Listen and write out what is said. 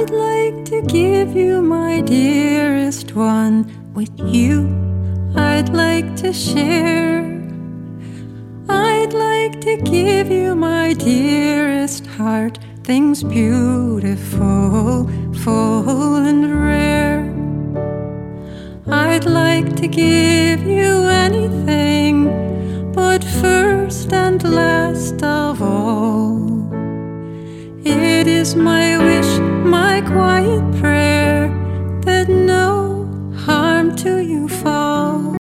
I'd like to give you my dearest one. With you I'd like to share. I'd like to give you my dearest heart, things beautiful, full and rare. I'd like to give you anything, but first and last of all, it is my wish, my quiet prayer,